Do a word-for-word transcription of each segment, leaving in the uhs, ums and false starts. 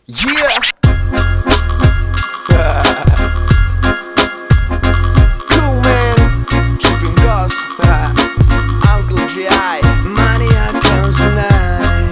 Yeah. Cool man, tripping gas. Uncle G I. Mania comes tonight.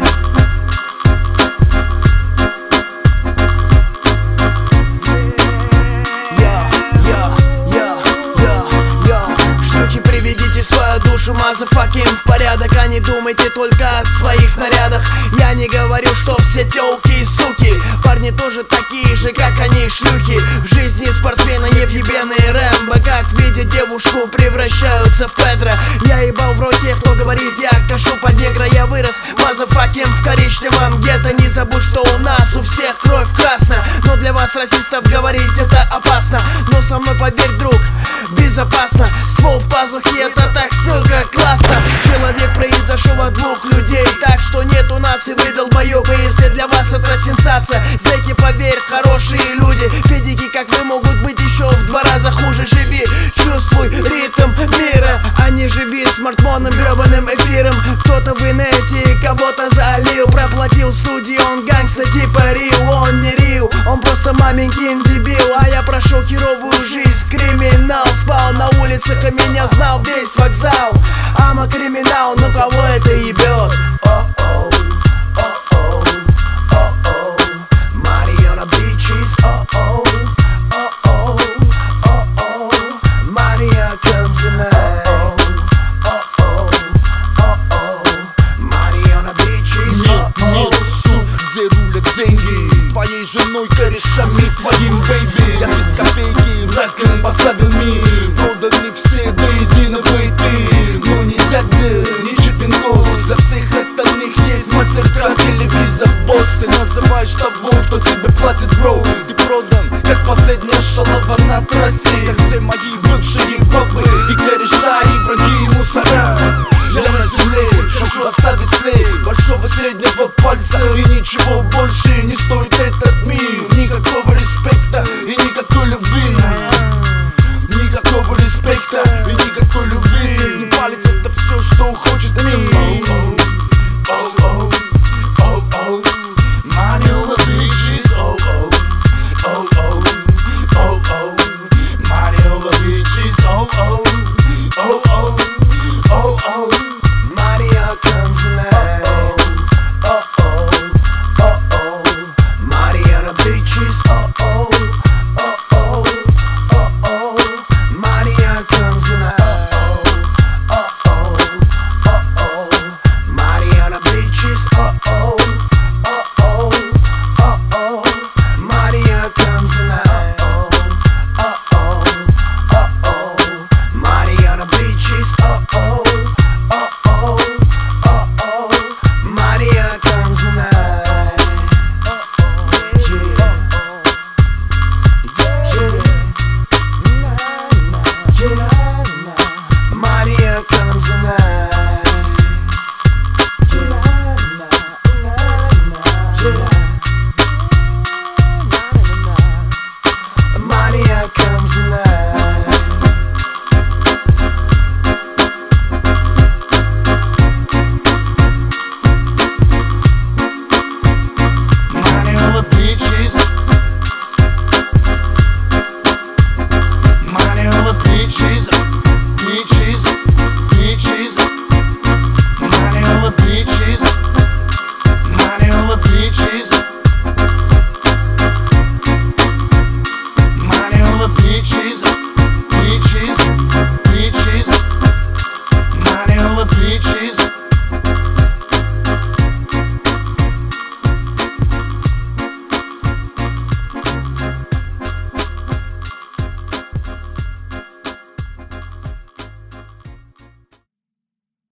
Yeah, yeah, yeah, yeah, yeah. Шлюхи, приведите свою душу, мазафакин, в порядок, а не думайте только о своих нарядах. Я не говорю, что все тёлки и суки, парни тоже такие же, как они, шлюхи. В жизни спортсмена невъебенные Рэмбо, как видят девушку, превращаются в Педро. Я ебал в рот тех, кто говорит, я кашу под негра. Я вырос, мазафакин, в коричневом гетто. Не забудь, что у нас у всех кровь красная. Но для вас, расистов, говорить это опасно. Но со мной, поверь, друг, безопасно. Ствол в пазухе, это так, сука, классно. Человек произошел от двух людей, так что нету нации, вы долбоёбы, если для вас это сенсация. Зэки, поверь, хорошие люди. Педики, как вы, могут быть еще в два раза хуже. Живи, чувствуй ритм мира, а не живи смартфоном, гребаным эфиром. Кто-то в инете кого-то залил, проплатил студию, он гангста типа Рио. Он не Рио, он просто маменькин дебил. А я прошел херовую жизнь, криминал. Спал на улицах, и меня знал весь вокзал. Ама криминал, но кого это ебет? О-о, о-о, о-о, Mariana Beaches, о-о, о-о, о-о, Mania comes tonight. О-о, о-о, Mariana Beaches, Нет, нет, сук, где рулят деньги, твоей женой, корешами, твоим бэйби. Я без копейки, раком поставил мир. Проданы все до единого, и ты. Но не дядя, не чипингос. Для всех остальных есть мастер-карт, телевизор, босс. Ты называешь того, кто тебе платит, бро. Ты продан, как последняя шалава на трассе. Как все мои бывшие бабы и кореша, и враги, и мусора. Я на земле, шушу оставить след большого среднего пальца, и ничего больше не стоит этот мир. Никакого респекта и никакой любви. Никакого респекта и никакой любви. Не палец, это все, что хочет мир. Oh, oh, oh, oh, money over bitches. Oh, oh, oh, oh, oh, oh, money over bitches. Oh, oh, oh, oh, oh, oh, Mania comes tonight. Oh, oh, oh, oh, Mariana Beaches. Oh, oh, oh, oh, oh, oh, Mania comes tonight. Oh, oh, oh, oh, Mariana Beaches. Oh, oh, oh, oh, oh, oh, Mania comes tonight. Oh, oh, oh, oh, Mariana Beaches. Oh, oh, oh, oh, oh, oh, Mania comes tonight. Mania comes tonight. Mania comes tonight. money over bitches. Money over bitches. Bitches, bitches. Money over bitches. Money over bitches.